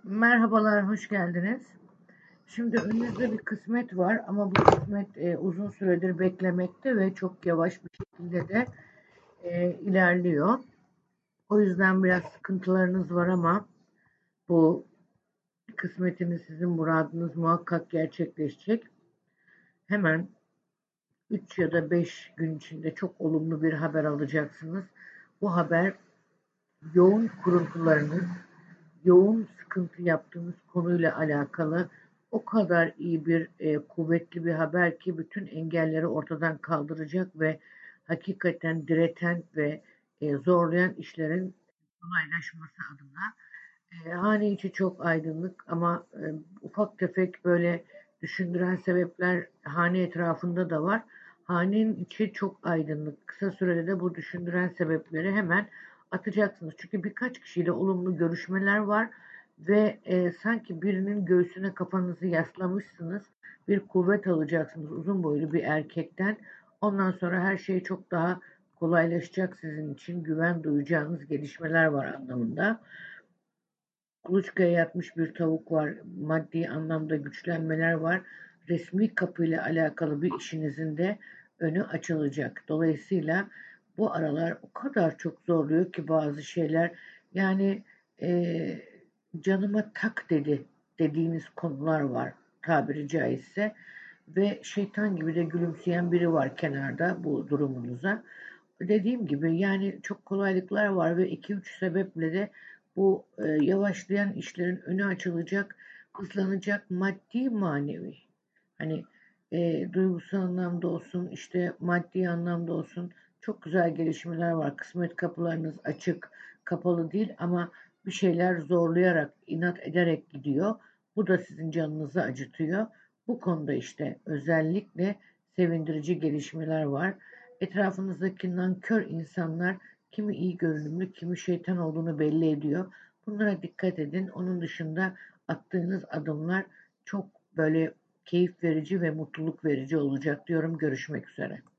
Merhabalar, hoş geldiniz. Şimdi önünüzde bir kısmet var ama bu kısmet uzun süredir beklemekte ve çok yavaş bir şekilde de ilerliyor. O yüzden biraz sıkıntılarınız var ama bu kısmetiniz, sizin muradınız muhakkak gerçekleşecek. Hemen 3 ya da 5 gün içinde çok olumlu bir haber alacaksınız. Bu haber yoğun kuruntularınız, yoğun sıkıntı yaptığınız konuyla alakalı o kadar iyi bir kuvvetli bir haber ki bütün engelleri ortadan kaldıracak ve hakikaten direten ve zorlayan işlerin kolaylaşması adına. Hane içi çok aydınlık ama ufak tefek böyle düşündüren sebepler hane etrafında da var. Hanenin içi çok aydınlık. Kısa sürede de bu düşündüren sebepleri hemen atacaksınız. Çünkü birkaç kişiyle olumlu görüşmeler var ve sanki birinin göğsüne kafanızı yaslamışsınız. Bir kuvvet alacaksınız uzun boylu bir erkekten. Ondan sonra her şey çok daha kolaylaşacak sizin için. Güven duyacağınız gelişmeler var anlamında. Kuluçkaya yatmış bir tavuk var. Maddi anlamda güçlenmeler var. Resmi kapıyla alakalı bir işinizin de önü açılacak. Dolayısıyla bu aralar o kadar çok zorluyor ki bazı şeyler. Yani e, canıma tak dedi dediğiniz konular var tabiri caizse. Ve şeytan gibi de gülümseyen biri var kenarda bu durumunuza. Dediğim gibi yani çok kolaylıklar var ve iki üç sebeple de bu yavaşlayan işlerin önü açılacak, hızlanacak maddi manevi. Hani duygusal anlamda olsun, işte maddi anlamda olsun çok güzel gelişmeler var. Kısmet kapılarınız açık, kapalı değil ama bir şeyler zorlayarak, inat ederek gidiyor. Bu da sizin canınızı acıtıyor. Bu konuda işte özellikle sevindirici gelişmeler var. Etrafınızdaki nankör insanlar kimi iyi görünümlü, kimi şeytan olduğunu belli ediyor. Bunlara dikkat edin. Onun dışında attığınız adımlar çok böyle keyif verici ve mutluluk verici olacak diyorum. Görüşmek üzere.